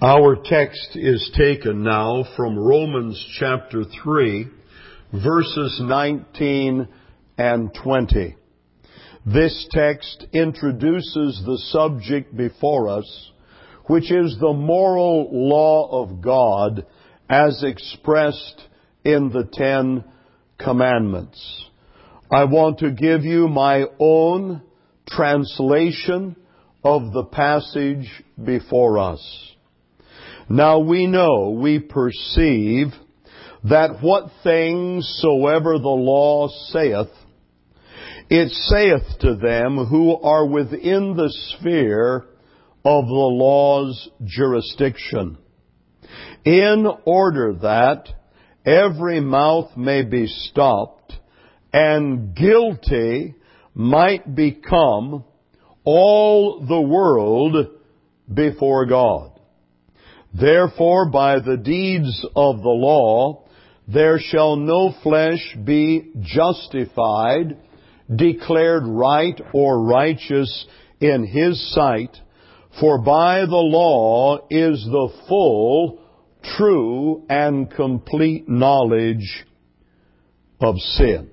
Our text is taken now from Romans chapter 3, verses 19 and 20. This text introduces the subject before us, which is the moral law of God as expressed in the Ten Commandments. I want to give you my own translation of the passage before us. Now we perceive that what things soever the law saith, it saith to them who are within the sphere of the law's jurisdiction, in order that every mouth may be stopped, and guilty might become all the world before God. Therefore, by the deeds of the law, there shall no flesh be justified, declared right or righteous in his sight, for by the law is the full, true, and complete knowledge of sin.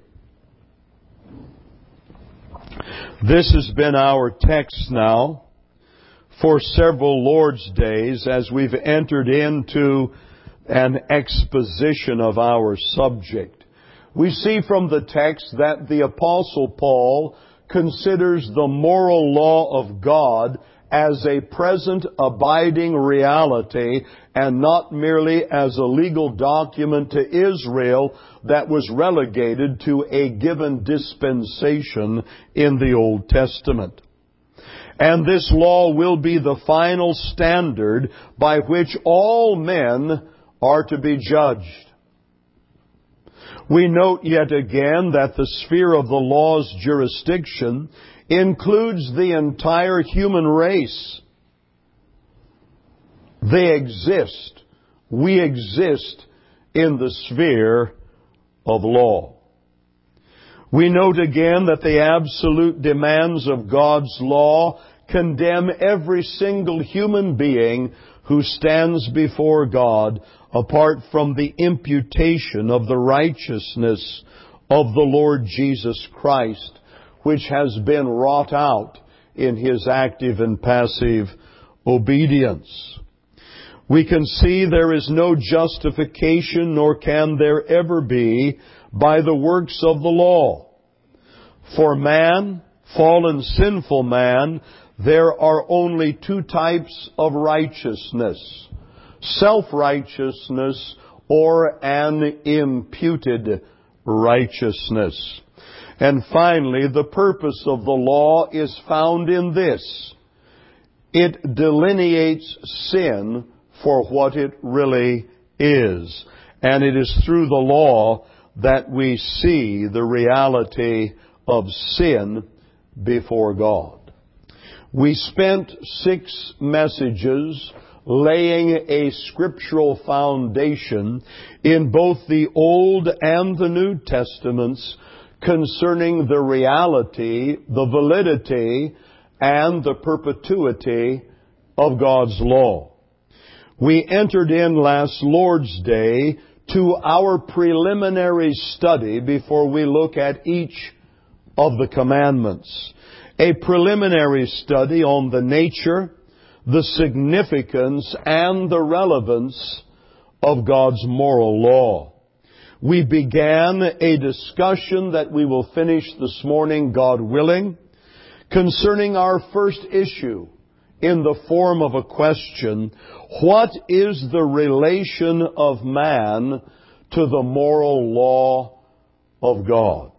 This has been our text now for several Lord's days as we've entered into an exposition of our subject. We see from the text that the Apostle Paul considers the moral law of God as a present abiding reality and not merely as a legal document to Israel that was relegated to a given dispensation in the Old Testament. And this law will be the final standard by which all men are to be judged. We note yet again that the sphere of the law's jurisdiction includes the entire human race. They exist. We exist in the sphere of law. We note again that the absolute demands of God's law condemn every single human being who stands before God apart from the imputation of the righteousness of the Lord Jesus Christ, which has been wrought out in His active and passive obedience. We can see there is no justification, nor can there ever be, by the works of the law. For man, fallen sinful man, there are only two types of righteousness: self-righteousness or an imputed righteousness. And finally, the purpose of the law is found in this: it delineates sin for what it really is. And it is through the law that we see the reality of sin before God. We spent 6 messages laying a scriptural foundation in both the Old and the New Testaments concerning the reality, the validity, and the perpetuity of God's law. We entered in last Lord's Day to our preliminary study before we look at each of the commandments. A preliminary study on the nature, the significance, and the relevance of God's moral law. We began a discussion that we will finish this morning, God willing, concerning our first issue in the form of a question: what is the relation of man to the moral law of God?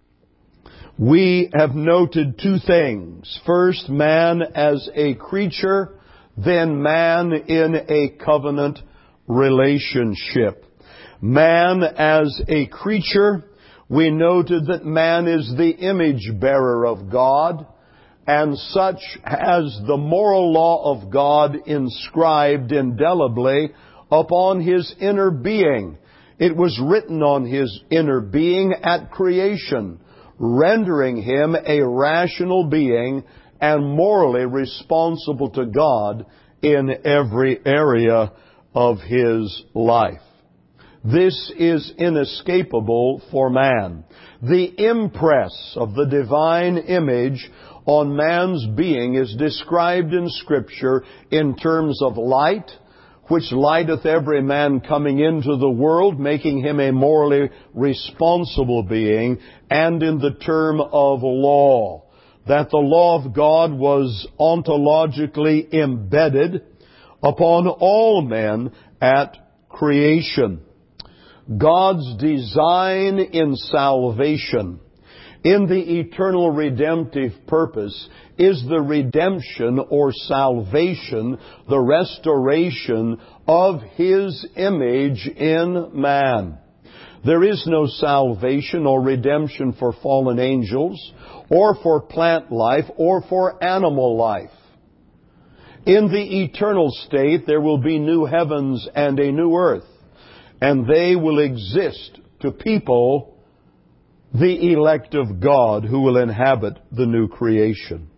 We have noted 2 things. First, man as a creature, then man in a covenant relationship. Man as a creature, we noted that man is the image bearer of God, and such has the moral law of God inscribed indelibly upon his inner being. It was written on his inner being at creation, rendering him a rational being and morally responsible to God in every area of his life. This is inescapable for man. The impress of the divine image on man's being is described in Scripture in terms of light, which lighteth every man coming into the world, making him a morally responsible being, and in the term of law, that the law of God was ontologically embedded upon all men at creation. God's design in salvation, in the eternal redemptive purpose, is the redemption or salvation, the restoration of His image in man. There is no salvation or redemption for fallen angels, or for plant life, or for animal life. In the eternal state, there will be new heavens and a new earth, and they will exist to people, the elect of God, who will inhabit the new creation.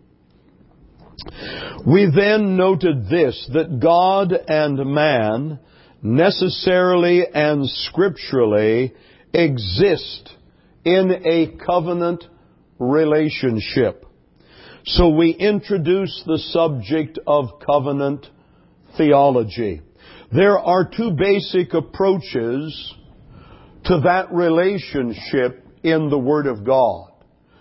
We then noted this, that God and man necessarily and scripturally exist in a covenant relationship. So we introduce the subject of covenant theology. There are two basic approaches to that relationship in the Word of God.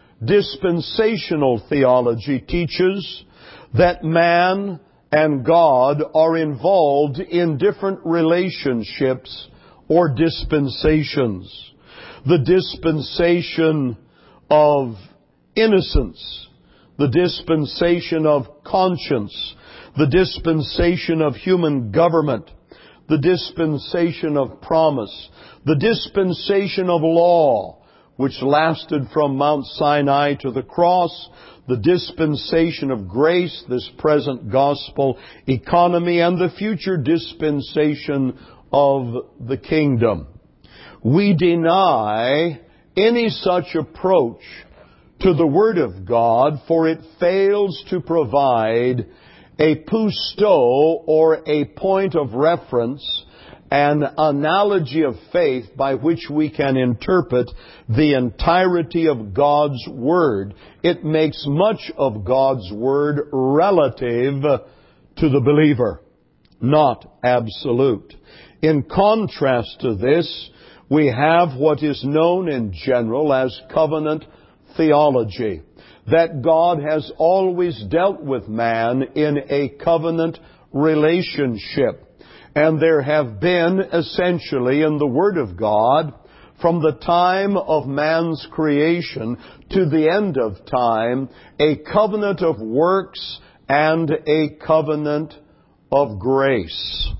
Dispensational theology teaches that man and God are involved in different relationships or dispensations. The dispensation of innocence, the dispensation of conscience, the dispensation of human government, the dispensation of promise, the dispensation of law, which lasted from Mount Sinai to the cross, the dispensation of grace, this present gospel economy, and the future dispensation of the kingdom. We deny any such approach to the Word of God, for it fails to provide a pisto, or a point of reference, an analogy of faith by which we can interpret the entirety of God's Word. It makes much of God's Word relative to the believer, not absolute. In contrast to this, we have what is known in general as covenant theology, that God has always dealt with man in a covenant relationship. And there have been, essentially, in the Word of God, from the time of man's creation to the end of time, a covenant of works and a covenant of grace.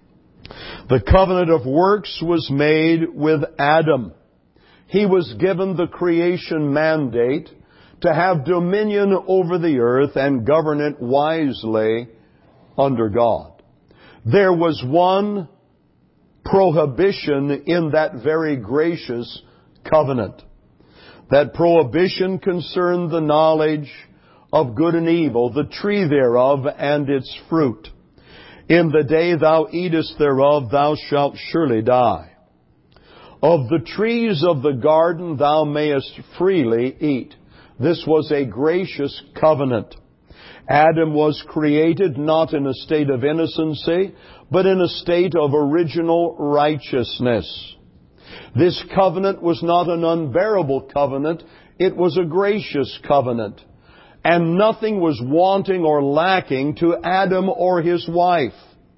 The covenant of works was made with Adam. He was given the creation mandate to have dominion over the earth and govern it wisely under God. There was one prohibition in that very gracious covenant. That prohibition concerned the knowledge of good and evil, the tree thereof and its fruit. In the day thou eatest thereof, thou shalt surely die. Of the trees of the garden thou mayest freely eat. This was a gracious covenant. Adam was created not in a state of innocency, but in a state of original righteousness. This covenant was not an unbearable covenant. It was a gracious covenant. And nothing was wanting or lacking to Adam or his wife.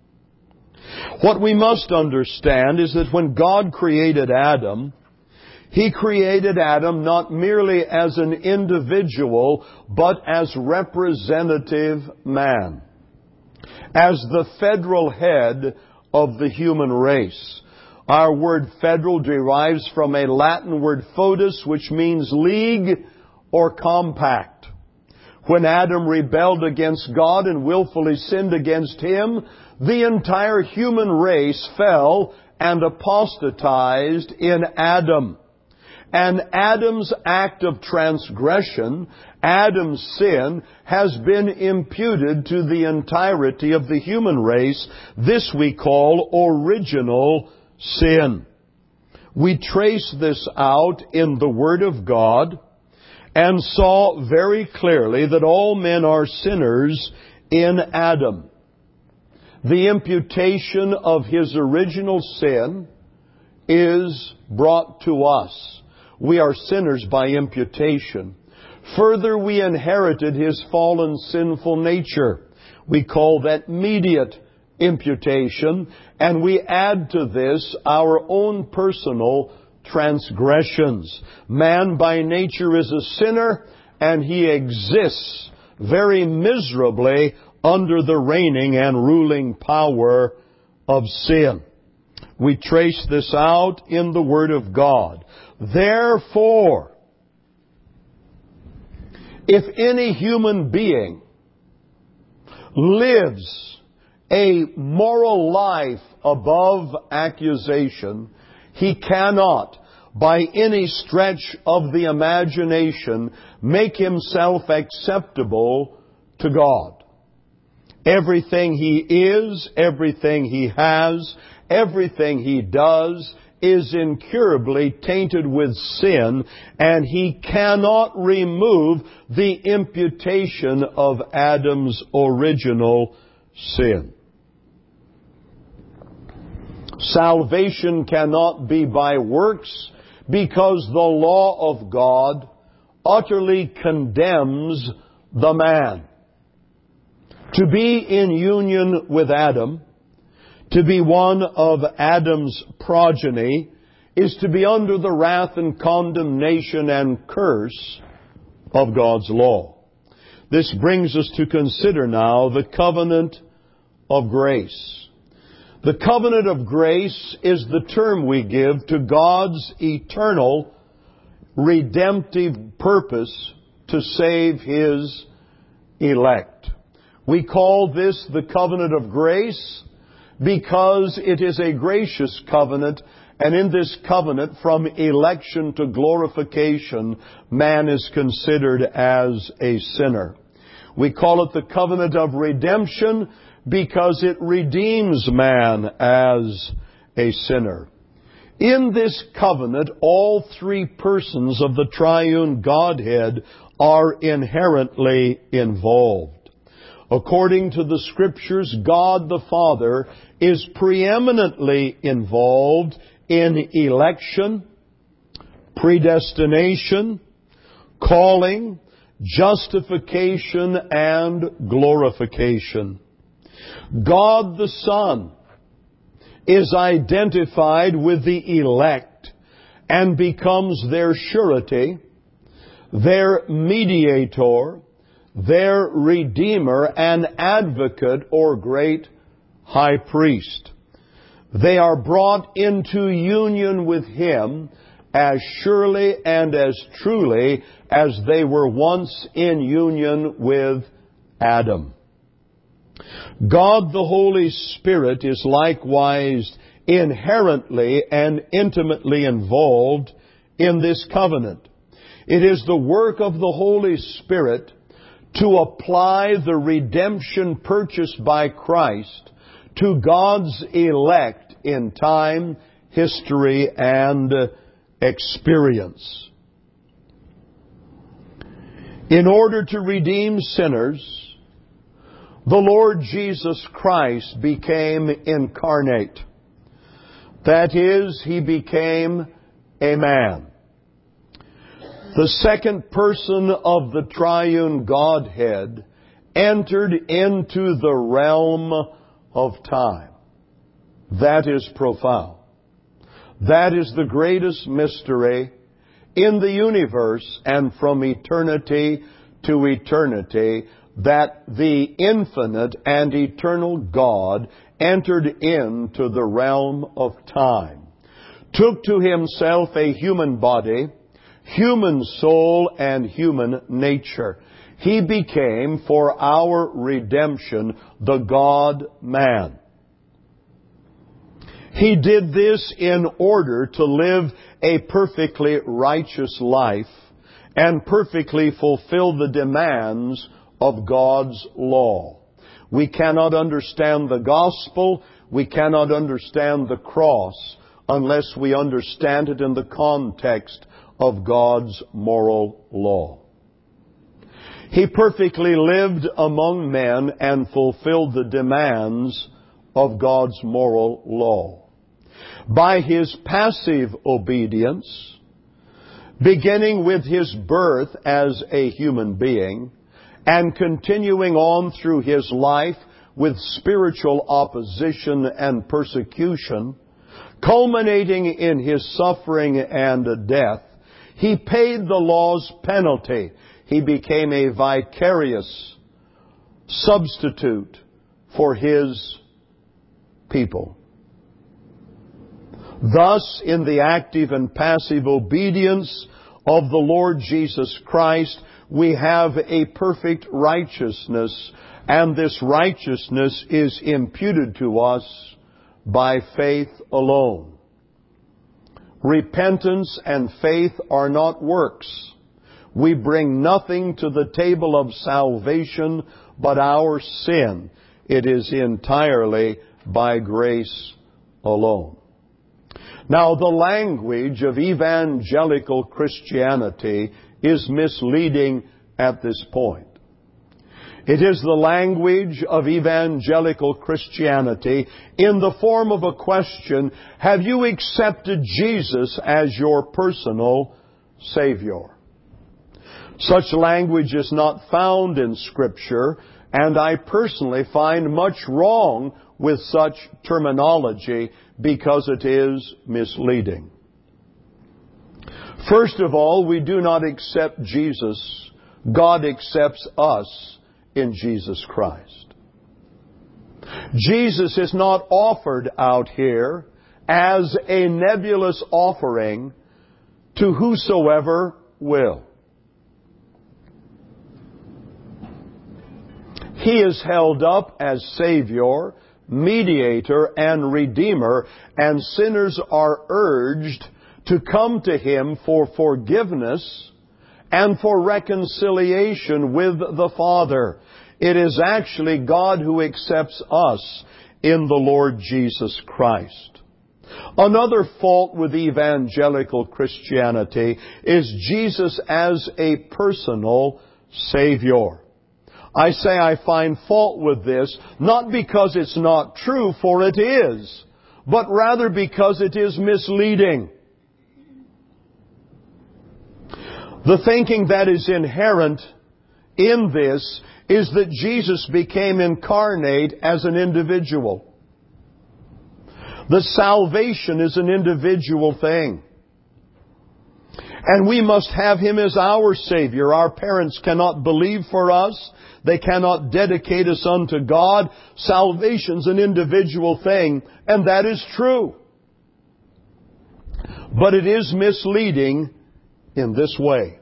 What we must understand is that when God created Adam, He created Adam not merely as an individual, but as representative man, as the federal head of the human race. Our word federal derives from a Latin word foedus, which means league or compact. When Adam rebelled against God and willfully sinned against Him, the entire human race fell and apostatized in Adam. And Adam's act of transgression, Adam's sin, has been imputed to the entirety of the human race. This we call original sin. We trace this out in the Word of God and saw very clearly that all men are sinners in Adam. The imputation of his original sin is brought to us. We are sinners by imputation. Further, we inherited his fallen sinful nature. We call that mediate imputation, and we add to this our own personal transgressions. Man by nature is a sinner, and he exists very miserably under the reigning and ruling power of sin. We trace this out in the Word of God. Therefore, if any human being lives a moral life above accusation, he cannot, by any stretch of the imagination, make himself acceptable to God. Everything he is, everything he has, everything he does is incurably tainted with sin, and he cannot remove the imputation of Adam's original sin. Salvation cannot be by works because the law of God utterly condemns the man. To be in union with Adam, to be one of Adam's progeny, is to be under the wrath and condemnation and curse of God's law. This brings us to consider now the covenant of grace. The covenant of grace is the term we give to God's eternal redemptive purpose to save His elect. We call this the covenant of grace because it is a gracious covenant, and in this covenant, from election to glorification, man is considered as a sinner. We call it the covenant of redemption because it redeems man as a sinner. In this covenant, all three persons of the triune Godhead are inherently involved. According to the Scriptures, God the Father is preeminently involved in election, predestination, calling, justification, and glorification. God the Son is identified with the elect and becomes their surety, their mediator, their redeemer, and advocate or great high priest. They are brought into union with Him as surely and as truly as they were once in union with Adam. God the Holy Spirit is likewise inherently and intimately involved in this covenant. It is the work of the Holy Spirit to apply the redemption purchased by Christ to God's elect in time, history, and experience. In order to redeem sinners, the Lord Jesus Christ became incarnate. That is, He became a man. The second person of the triune Godhead entered into the realm of time. That is profound. That is the greatest mystery in the universe, and from eternity to eternity, that the infinite and eternal God entered into the realm of time, took to Himself a human body, human soul, and human nature. He became, for our redemption, the God-man. He did this in order to live a perfectly righteous life and perfectly fulfill the demands of God's law. We cannot understand the gospel, we cannot understand the cross unless we understand it in the context of God's moral law. He perfectly lived among men and fulfilled the demands of God's moral law. By His passive obedience, beginning with His birth as a human being, and continuing on through His life with spiritual opposition and persecution, culminating in His suffering and death, He paid the law's penalty. He became a vicarious substitute for His people. Thus, in the active and passive obedience of the Lord Jesus Christ, we have a perfect righteousness, and this righteousness is imputed to us by faith alone. Repentance and faith are not works. We bring nothing to the table of salvation but our sin. It is entirely by grace alone. Now, the language of evangelical Christianity is misleading at this point. It is the language of evangelical Christianity in the form of a question: have you accepted Jesus as your personal Savior? Such language is not found in Scripture, and I personally find much wrong with such terminology because it is misleading. First of all, we do not accept Jesus. God accepts us in Jesus Christ. Jesus is not offered out here as a nebulous offering to whosoever will. He is held up as Savior, Mediator, and Redeemer, and sinners are urged to come to Him for forgiveness and for reconciliation with the Father. It is actually God who accepts us in the Lord Jesus Christ. Another fault with evangelical Christianity is Jesus as a personal Savior. I say I find fault with this, not because it's not true, for it is, but rather because it is misleading. The thinking that is inherent in this is that Jesus became incarnate as an individual. The salvation is an individual thing. And we must have Him as our Savior. Our parents cannot believe for us. They cannot dedicate us unto God. Salvation's an individual thing, and that is true. But it is misleading in this way.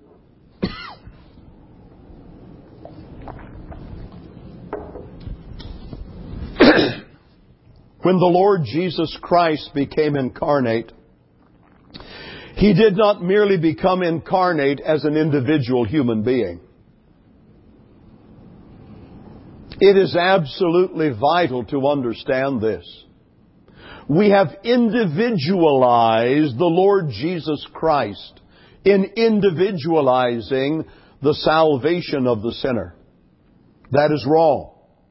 When the Lord Jesus Christ became incarnate, He did not merely become incarnate as an individual human being. It is absolutely vital to understand this. We have individualized the Lord Jesus Christ in individualizing the salvation of the sinner. That is wrong.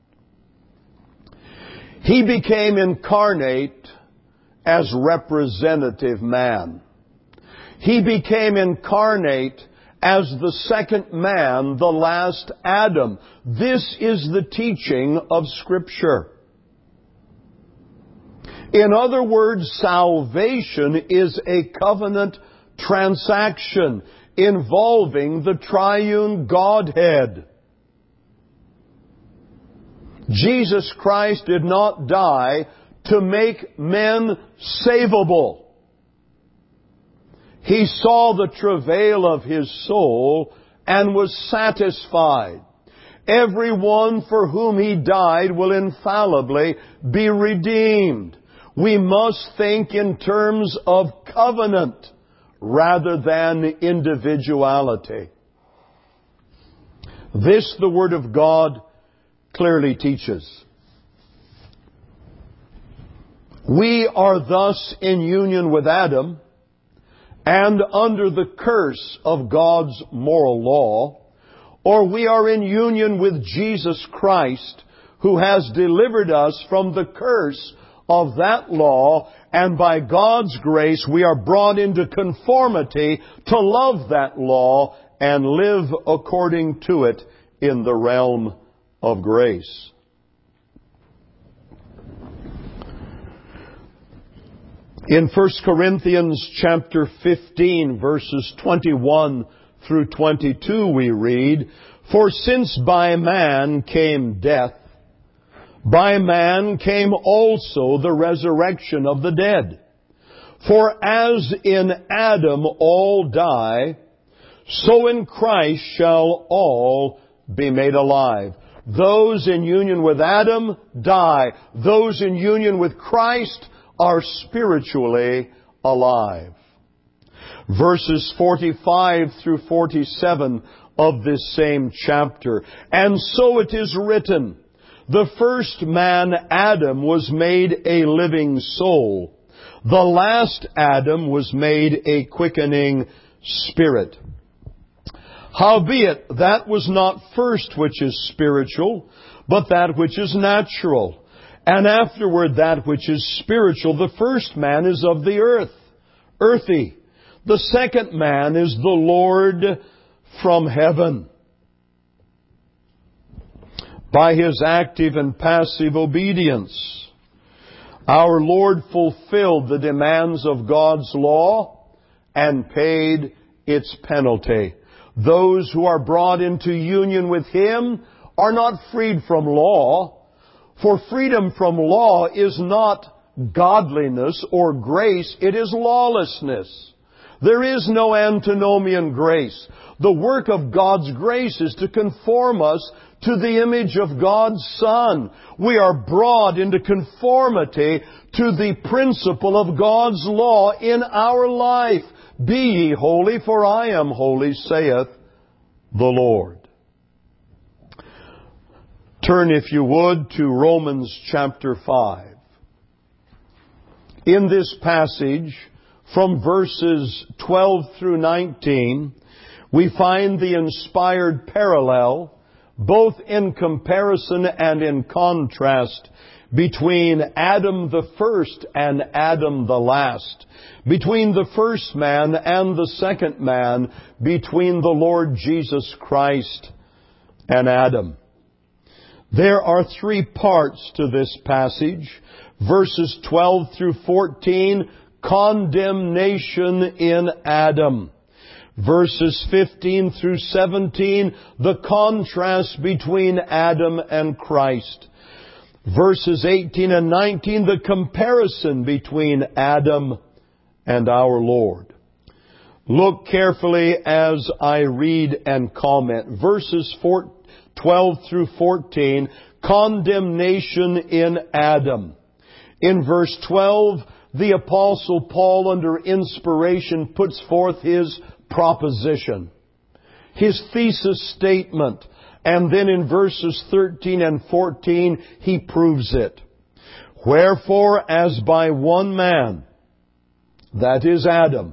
He became incarnate as representative man. He became incarnate as the second man, the last Adam. This is the teaching of Scripture. In other words, salvation is a covenant transaction involving the triune Godhead. Jesus Christ did not die to make men savable. He saw the travail of His soul and was satisfied. Everyone for whom He died will infallibly be redeemed. We must think in terms of covenant rather than individuality. This the Word of God clearly teaches. We are thus in union with Adam and under the curse of God's moral law, or we are in union with Jesus Christ, who has delivered us from the curse of that law, and by God's grace we are brought into conformity to love that law and live according to it in the realm of grace. In 1 Corinthians chapter 15, verses 21 through 22, we read, "For since by man came death, by man came also the resurrection of the dead. For as in Adam all die, so in Christ shall all be made alive." Those in union with Adam die. Those in union with Christ are spiritually alive. Verses 45 through 47 of this same chapter. "And so it is written, the first man, Adam, was made a living soul. The last Adam was made a quickening spirit. Howbeit, that was not first which is spiritual, but that which is natural. And afterward that which is spiritual. The first man is of the earth, earthy. The second man is the Lord from heaven." By His active and passive obedience, our Lord fulfilled the demands of God's law and paid its penalty. Those who are brought into union with Him are not freed from law, for freedom from law is not godliness or grace, it is lawlessness. There is no antinomian grace. The work of God's grace is to conform us to the image of God's Son. We are brought into conformity to the principle of God's law in our life. "Be ye holy, for I am holy, saith the Lord." Turn, if you would, to Romans chapter 5. In this passage, from verses 12 through 19, we find the inspired parallel, both in comparison and in contrast, between Adam the first and Adam the last, between the first man and the second man, between the Lord Jesus Christ and Adam. There are three parts to this passage. Verses 12 through 14, condemnation in Adam. Verses 15 through 17, the contrast between Adam and Christ. Verses 18 and 19, the comparison between Adam and our Lord. Look carefully as I read and comment. Verses 12 through 14, condemnation in Adam. In verse 12, the Apostle Paul, under inspiration, puts forth his proposition, his thesis statement, and then in verses 13 and 14, he proves it. "Wherefore, as by one man, that is Adam,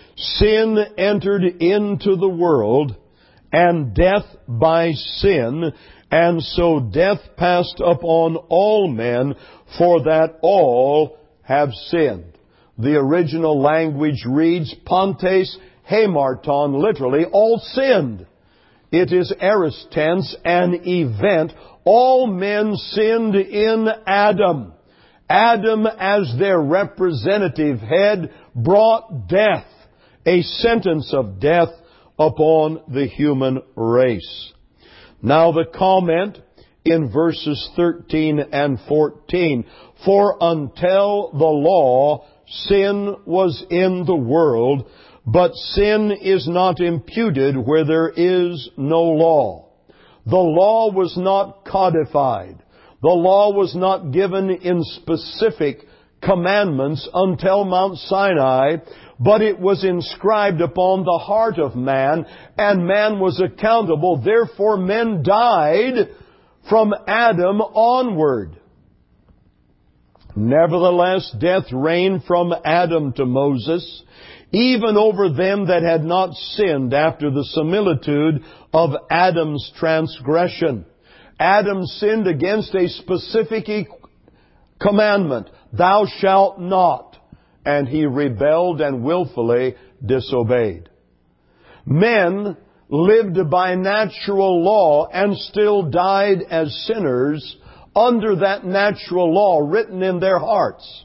sin entered into the world, and death by sin, and so death passed upon all men, for that all have sinned." The original language reads, Pontes hamarton, literally, all sinned. It is aorist tense, an event. All men sinned in Adam. Adam, as their representative head, brought death, a sentence of death upon the human race. Now the comment in verses 13 and 14. "For until the law, sin was in the world, but sin is not imputed where there is no law." The law was not codified. The law was not given in specific commandments until Mount Sinai, but it was inscribed upon the heart of man, and man was accountable. Therefore, men died from Adam onward. Nevertheless, death reigned from Adam to Moses, even over them that had not sinned after the similitude of Adam's transgression. Adam sinned against a specific commandment, thou shalt not, and he rebelled and willfully disobeyed. Men lived by natural law and still died as sinners under that natural law written in their hearts,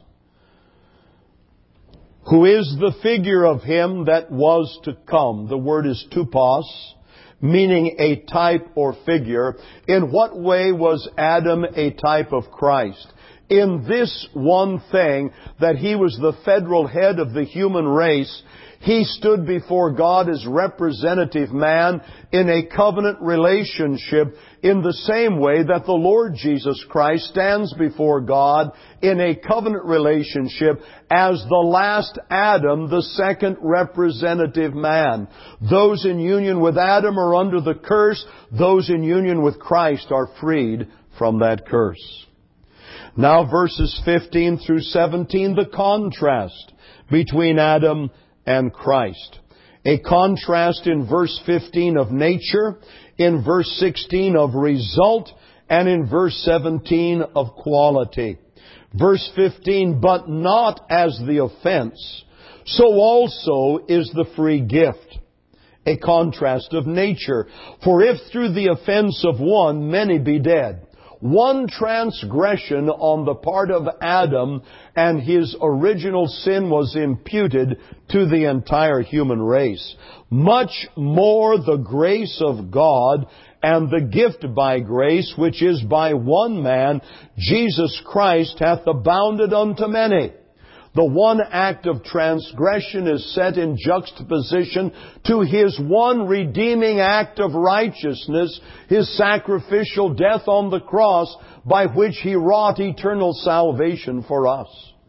who is the figure of him that was to come. The word is tupos, meaning a type or figure. In what way was Adam a type of Christ? In this one thing, that he was the federal head of the human race. He stood before God as representative man in a covenant relationship in the same way that the Lord Jesus Christ stands before God in a covenant relationship as the last Adam, the second representative man. Those in union with Adam are under the curse. Those in union with Christ are freed from that curse. Now verses 15 through 17, the contrast between Adam and Christ. A contrast in verse 15 of nature, in verse 16 of result, and in verse 17 of quality. Verse 15, but not as the offense, so also is the free gift. A contrast of nature. For if through the offense of one many be dead, one transgression on the part of Adam and his original sin was imputed to the entire human race. Much more the grace of God and the gift by grace, which is by one man, Jesus Christ, hath abounded unto many. The one act of transgression is set in juxtaposition to His one redeeming act of righteousness, His sacrificial death on the cross, by which He wrought eternal salvation for us.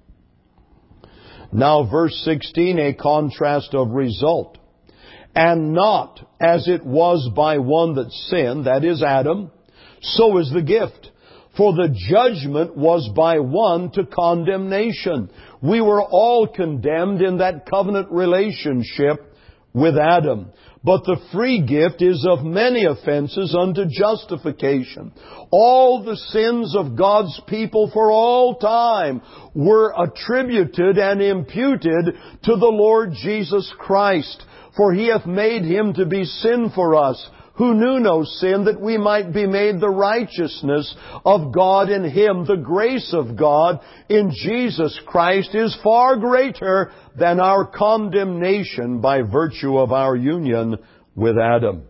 Now verse 16, a contrast of result. And not as it was by one that sinned, that is Adam, so is the gift. For the judgment was by one to condemnation. We were all condemned in that covenant relationship with Adam. But the free gift is of many offenses unto justification. All the sins of God's people for all time were attributed and imputed to the Lord Jesus Christ. For He hath made Him to be sin for us, who knew no sin, that we might be made the righteousness of God in Him. The grace of God in Jesus Christ is far greater than our condemnation by virtue of our union with Adam.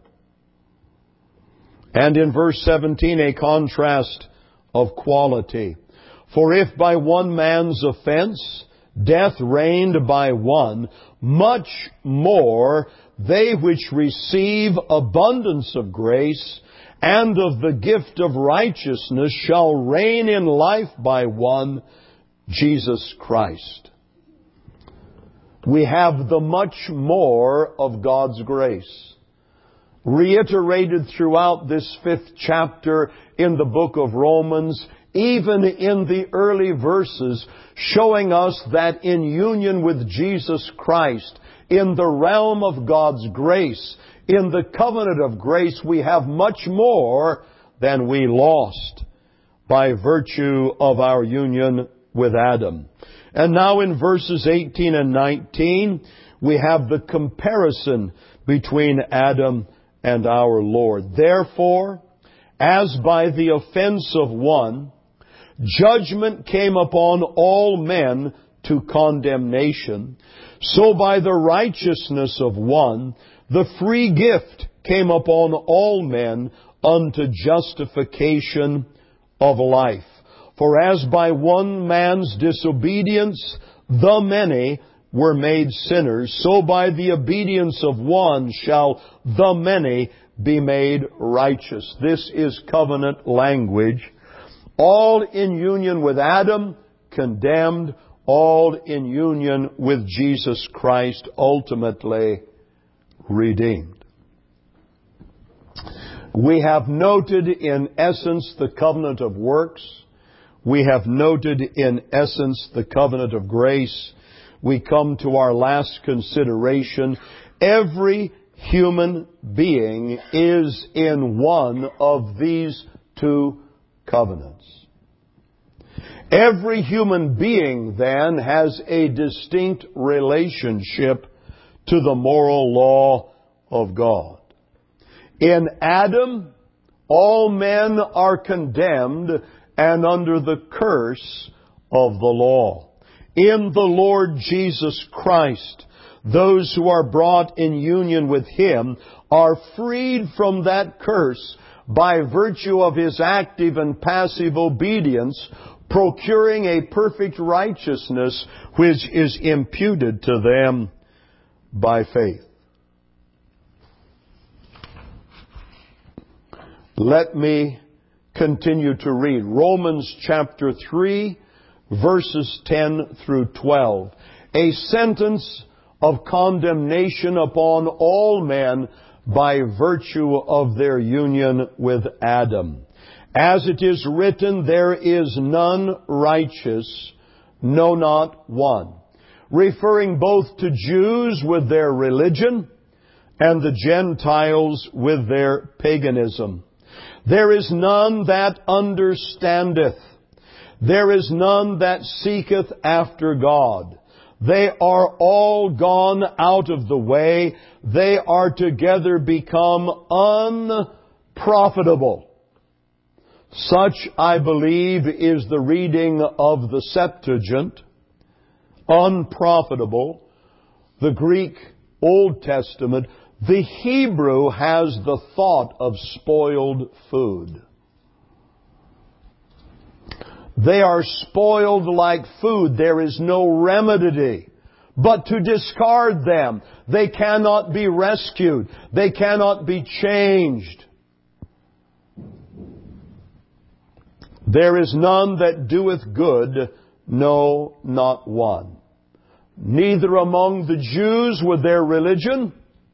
And in verse 17, a contrast of quality. For if by one man's offense death reigned by one, much more they which receive abundance of grace and of the gift of righteousness shall reign in life by one, Jesus Christ. We have the much more of God's grace, reiterated throughout this 5th chapter in the book of Romans, even in the early verses, showing us that in union with Jesus Christ, in the realm of God's grace, in the covenant of grace, we have much more than we lost by virtue of our union with Adam. And now in verses 18 and 19, we have the comparison between Adam and our Lord. Therefore, as by the offense of one, judgment came upon all men to condemnation, so by the righteousness of one, the free gift came upon all men unto justification of life. For as by one man's disobedience the many were made sinners, so by the obedience of one shall the many be made righteous. This is covenant language. All in union with Adam, condemned, all in union with Jesus Christ, ultimately redeemed. We have noted in essence the covenant of works. We have noted in essence the covenant of grace. We come to our last consideration. Every human being is in one of these two covenants. Every human being, then, has a distinct relationship to the moral law of God. In Adam, all men are condemned and under the curse of the law. In the Lord Jesus Christ, those who are brought in union with Him are freed from that curse by virtue of His active and passive obedience, procuring a perfect righteousness which is imputed to them by faith. Let me continue to read Romans chapter 3, verses 10 through 12. A sentence of condemnation upon all men by virtue of their union with Adam. As it is written, there is none righteous, no, not one. Referring both to Jews with their religion and the Gentiles with their paganism. There is none that understandeth. There is none that seeketh after God. They are all gone out of the way. They are together become unprofitable. Such, I believe, is the reading of the Septuagint. Unprofitable. The Greek Old Testament. The Hebrew has the thought of spoiled food. They are spoiled like food. There is no remedy but to discard them. They cannot be rescued. They cannot be changed. There is none that doeth good, no, not one. Neither among the Jews with their religion,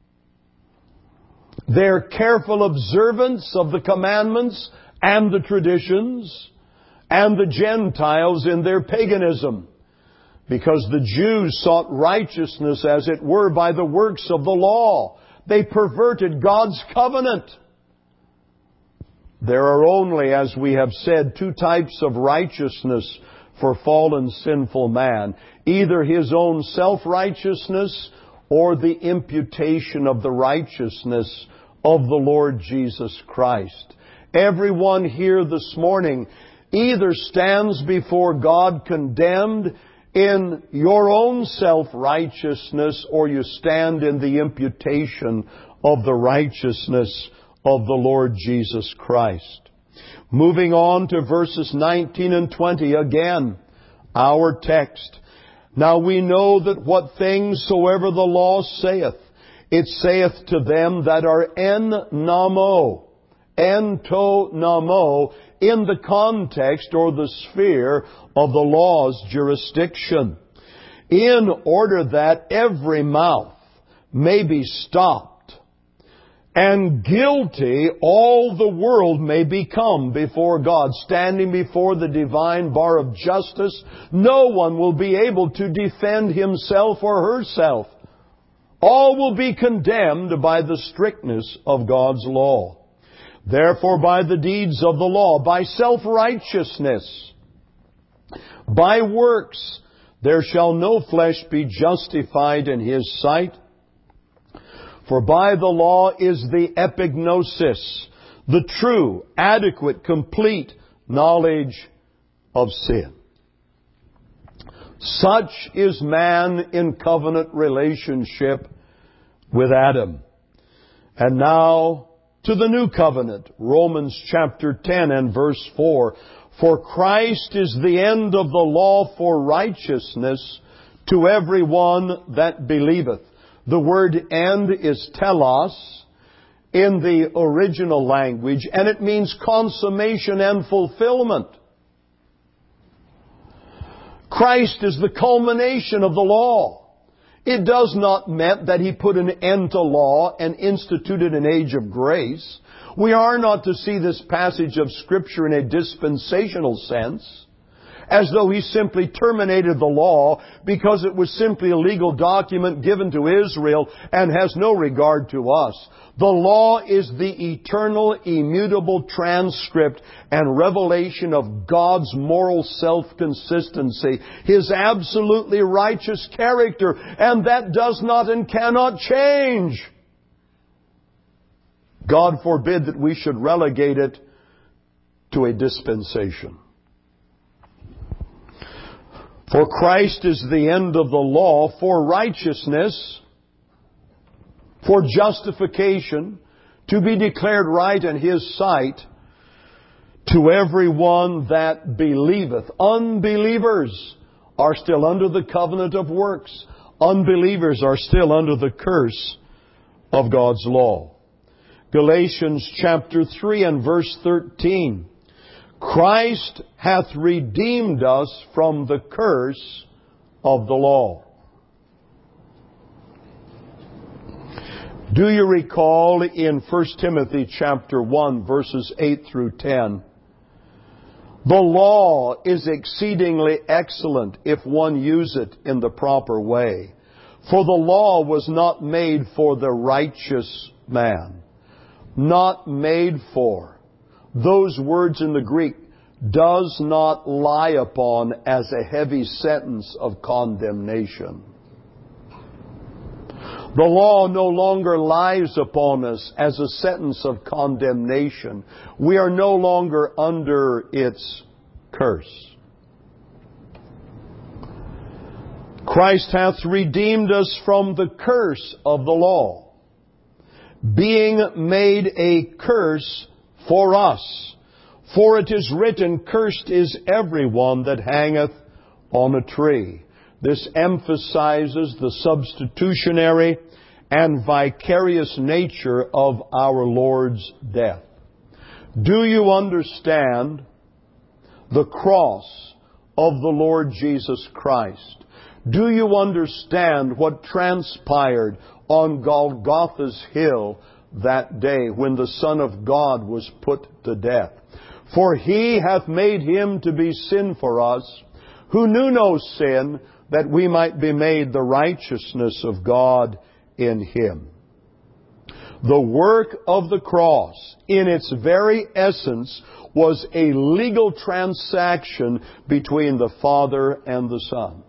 their careful observance of the commandments and the traditions, and the Gentiles in their paganism. Because the Jews sought righteousness, as it were, by the works of the law. They perverted God's covenant. There are only, as we have said, two types of righteousness for fallen sinful man. Either his own self-righteousness or the imputation of the righteousness of the Lord Jesus Christ. Everyone here this morning either stands before God condemned in your own self-righteousness, or you stand in the imputation of the righteousness of the Lord Jesus Christ. Moving on to verses 19 and 20 again, our text. Now we know that what things soever the law saith, it saith to them that are en namo, in the context or the sphere of the law's jurisdiction, in order that every mouth may be stopped, and guilty all the world may become before God. Standing before the divine bar of justice, no one will be able to defend himself or herself. All will be condemned by the strictness of God's law. Therefore, by the deeds of the law, by self-righteousness, by works, there shall no flesh be justified in His sight. For by the law is the epignosis, the true, adequate, complete knowledge of sin. Such is man in covenant relationship with Adam. And now to the new covenant, Romans chapter 10 and verse 4. For Christ is the end of the law for righteousness to every one that believeth. The word end is telos in the original language, and it means consummation and fulfillment. Christ is the culmination of the law. It does not mean that He put an end to law and instituted an age of grace. We are not to see this passage of Scripture in a dispensational sense, as though He simply terminated the law because it was simply a legal document given to Israel and has no regard to us. The law is the eternal, immutable transcript and revelation of God's moral self-consistency, His absolutely righteous character, and that does not and cannot change. God forbid that we should relegate it to a dispensation. For Christ is the end of the law for righteousness, for justification, to be declared right in His sight to every one that believeth. Unbelievers are still under the covenant of works. Unbelievers are still under the curse of God's law. Galatians chapter 3 and verse 13. Christ hath redeemed us from the curse of the law. Do you recall in 1 Timothy chapter 1 verses 8 through 10, the law is exceedingly excellent if one use it in the proper way. For the law was not made for the righteous man. Not made for. Those words in the Greek, does not lie upon as a heavy sentence of condemnation. The law no longer lies upon us as a sentence of condemnation. We are no longer under its curse. Christ hath redeemed us from the curse of the law, being made a curse for us. For it is written, cursed is everyone that hangeth on a tree. This emphasizes the substitutionary and vicarious nature of our Lord's death. Do you understand the cross of the Lord Jesus Christ? Do you understand what transpired on Golgotha's hill that day when the Son of God was put to death? For He hath made Him to be sin for us, who knew no sin, that we might be made the righteousness of God in Him. The work of the cross, in its very essence, was a legal transaction between the Father and the Son.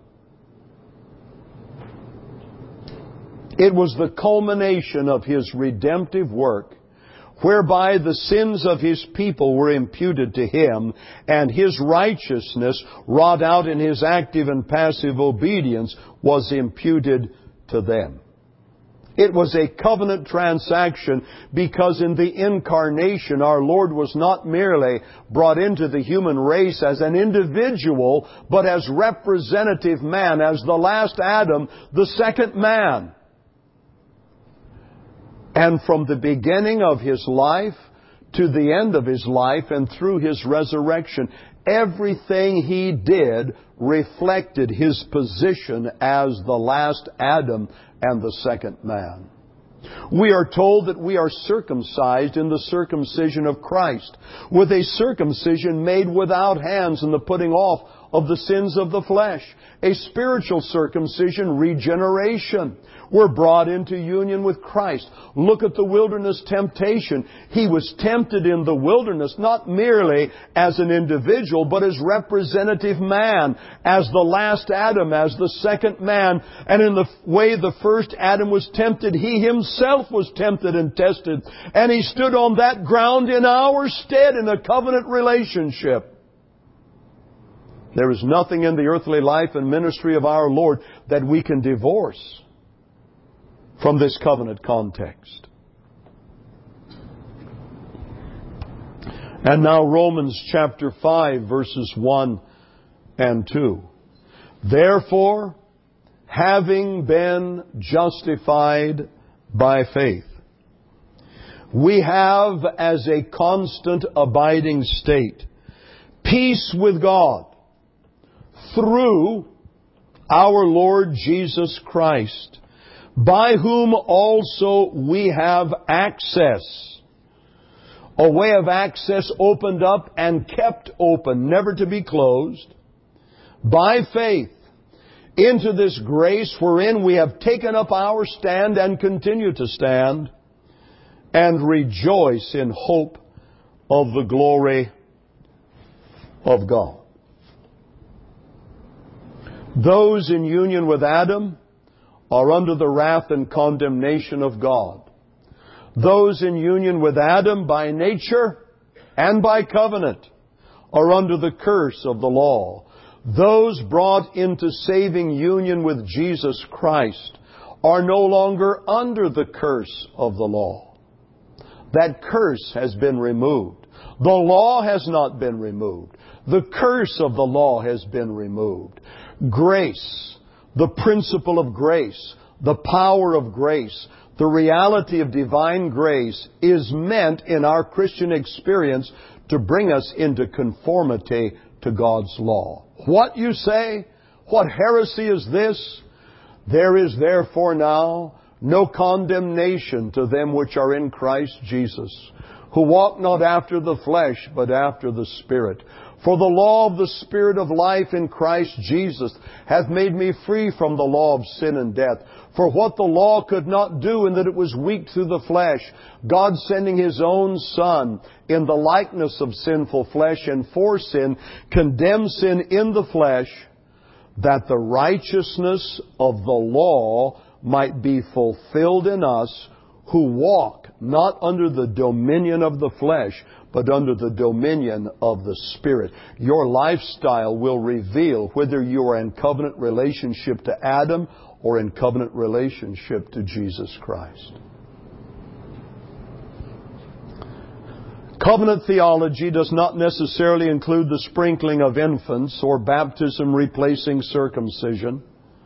It was the culmination of His redemptive work, whereby the sins of His people were imputed to Him, and His righteousness, wrought out in His active and passive obedience, was imputed to them. It was a covenant transaction because in the incarnation our Lord was not merely brought into the human race as an individual, but as representative man, as the last Adam, the second man. And from the beginning of His life to the end of His life and through His resurrection, everything He did reflected His position as the last Adam and the second man. We are told that we are circumcised in the circumcision of Christ, with a circumcision made without hands in the putting off of the sins of the flesh. A spiritual circumcision, regeneration. We're brought into union with Christ. Look at the wilderness temptation. He was tempted in the wilderness not merely as an individual, but as representative man, as the last Adam, as the second man. And in the way the first Adam was tempted, He Himself was tempted and tested. And He stood on that ground in our stead in a covenant relationship. There is nothing in the earthly life and ministry of our Lord that we can divorce from this covenant context. And now Romans chapter 5 verses 1 and 2. Therefore, having been justified by faith, we have as a constant abiding state peace with God through our Lord Jesus Christ, by whom also we have access. A way of access opened up and kept open, never to be closed, by faith, into this grace wherein we have taken up our stand and continue to stand, and rejoice in hope of the glory of God. Those in union with Adam are under the wrath and condemnation of God. Those in union with Adam by nature and by covenant are under the curse of the law. Those brought into saving union with Jesus Christ are no longer under the curse of the law. That curse has been removed. The law has not been removed. The curse of the law has been removed. Grace, the principle of grace, the power of grace, the reality of divine grace is meant in our Christian experience to bring us into conformity to God's law. What, you say? What heresy is this? There is therefore now no condemnation to them which are in Christ Jesus, who walk not after the flesh, but after the Spirit. For the law of the Spirit of life in Christ Jesus hath made me free from the law of sin and death. For what the law could not do, in that it was weak through the flesh, God sending His own Son in the likeness of sinful flesh, and for sin, condemned sin in the flesh, that the righteousness of the law might be fulfilled in us, who walk not under the dominion of the flesh, but under the dominion of the Spirit. Your lifestyle will reveal whether you are in covenant relationship to Adam or in covenant relationship to Jesus Christ. Covenant theology does not necessarily include the sprinkling of infants or baptism replacing circumcision.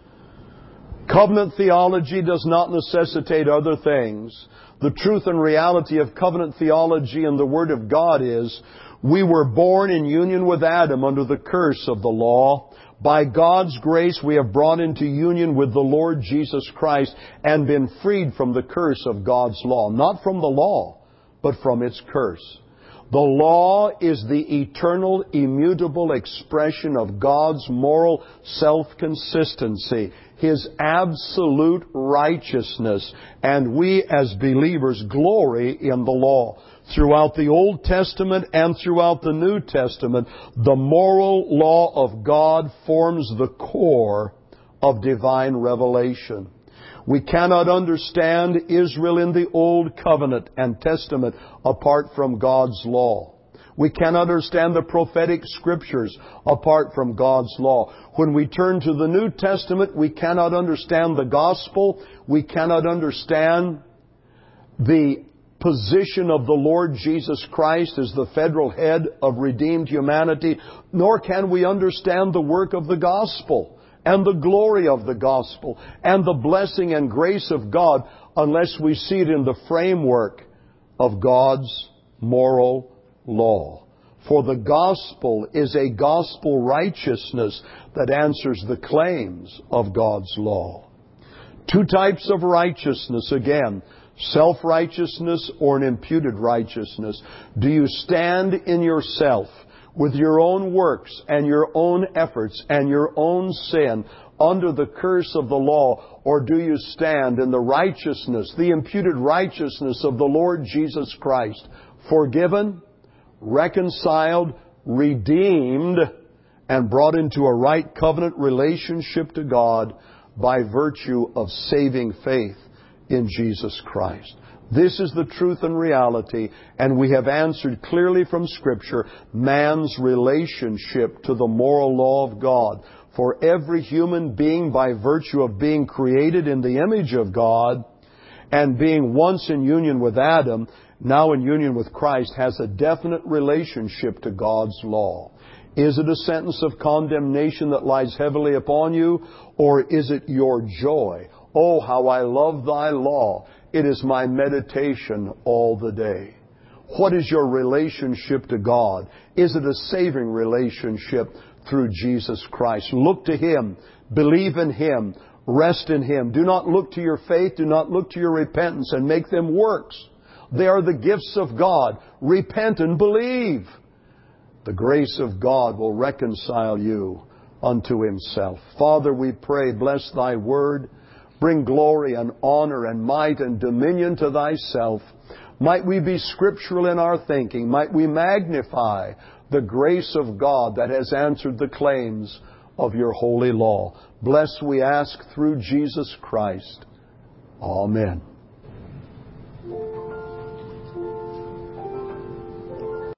Covenant theology does not necessitate other things. The truth and reality of covenant theology and the Word of God is, we were born in union with Adam under the curse of the law. By God's grace we have brought into union with the Lord Jesus Christ and been freed from the curse of God's law. Not from the law, but from its curse. The law is the eternal, immutable expression of God's moral self-consistency, His absolute righteousness, and we as believers glory in the law. Throughout the Old Testament and throughout the New Testament, the moral law of God forms the core of divine revelation. We cannot understand Israel in the Old Covenant and Testament apart from God's law. We cannot understand the prophetic Scriptures apart from God's law. When we turn to the New Testament, we cannot understand the Gospel. We cannot understand the position of the Lord Jesus Christ as the federal head of redeemed humanity, nor can we understand the work of the Gospel and the glory of the Gospel and the blessing and grace of God unless we see it in the framework of God's moral law. For the Gospel is a gospel righteousness that answers the claims of God's law. Two types of righteousness again. Self-righteousness or an imputed righteousness. Do you stand in yourself with your own works and your own efforts and your own sin under the curse of the law, or do you stand in the righteousness, the imputed righteousness of the Lord Jesus Christ, forgiven, reconciled, redeemed, and brought into a right covenant relationship to God by virtue of saving faith in Jesus Christ? This is the truth and reality, and we have answered clearly from Scripture man's relationship to the moral law of God. For every human being, by virtue of being created in the image of God and being once in union with Adam, now in union with Christ, has a definite relationship to God's law. Is it a sentence of condemnation that lies heavily upon you, or is it your joy? Oh, how I love thy law. It is my meditation all the day. What is your relationship to God? Is it a saving relationship through Jesus Christ. Look to Him. Believe in Him. Rest in Him. Do not look to your faith. Do not look to your repentance and make them works. They are the gifts of God. Repent and believe. The grace of God will reconcile you unto Himself. Father, we pray, bless Thy Word. Bring glory and honor and might and dominion to Thyself. Might we be scriptural in our thinking. Might we magnify the grace of God that has answered the claims of Your holy law. Bless, we ask, through Jesus Christ. Amen.